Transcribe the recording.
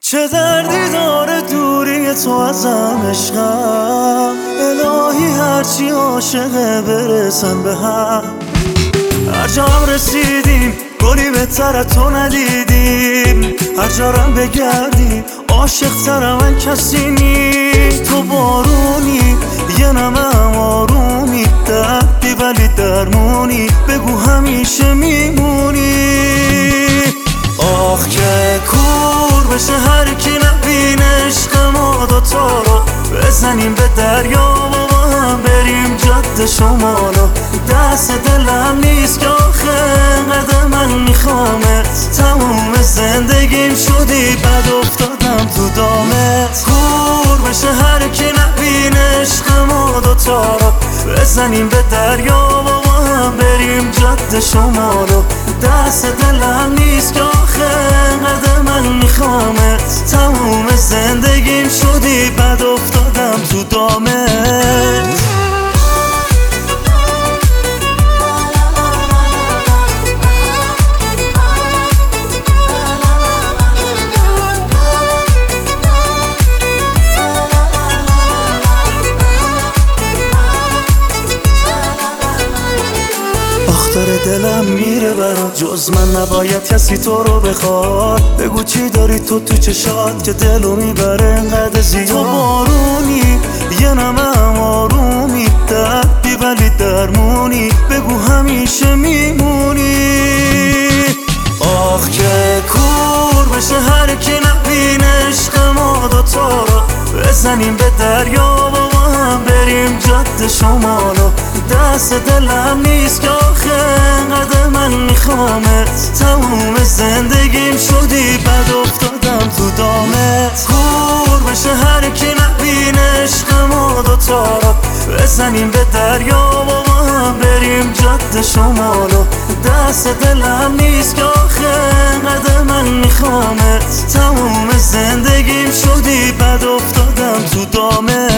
چه دردی داره دوری تو ازم عشقم، الهی هرچی عاشقه برسن به هم. هر جا هم رسیدیم گلی بهتر تو ندیدیم، هر جارم بگردیم عاشق تر من کسی نی. تو بارونی یه نمه آرومی، دردی ولی درمونی، بگو همیشه میمونی. آخ که کور بشه هر کی نبینه عشق ما دوتا رو، بزنیم به دریا و با هم بریم جاده شمالو. دست دلم نیست که آخه انقدر من میخوامت، تموم زندگیم شدی بد افتادم تو دامت. کور بشه هر کی نبینه عشق ما دوتا رو، بزنیم به دریا و با هم بریم جاده شمالو. دست دلم نیست که آخه انقدر من میخوامت، تموم زندگیم شدی بد افتادم تو دامت. داره دلم میره برات، جز من نباید کسی تو رو بخواد. بگو چی داری تو چشات که دلو میبره انقدر زیاد. تو بارونی یه نمه آرومی، دردی ولی درمونی، بگو همیشه میمونی. آخ که کور بشه هر کی نبینه عشق ما دوتا رو، بزنیم به دریا و با هم بریم جاده شمالو. دست دلم نیست که آخه انقدر من میخوامت، تموم زندگیم شدی بد افتادم تو دامت. کور بشه هر کی نبینه عشق ما دوتا رو، بزنیم به دریا و با هم بریم جاده شمالو. دست دلم نیست که آخه انقدر من میخوامت، تموم زندگیم شدی بد افتادم تو دامت.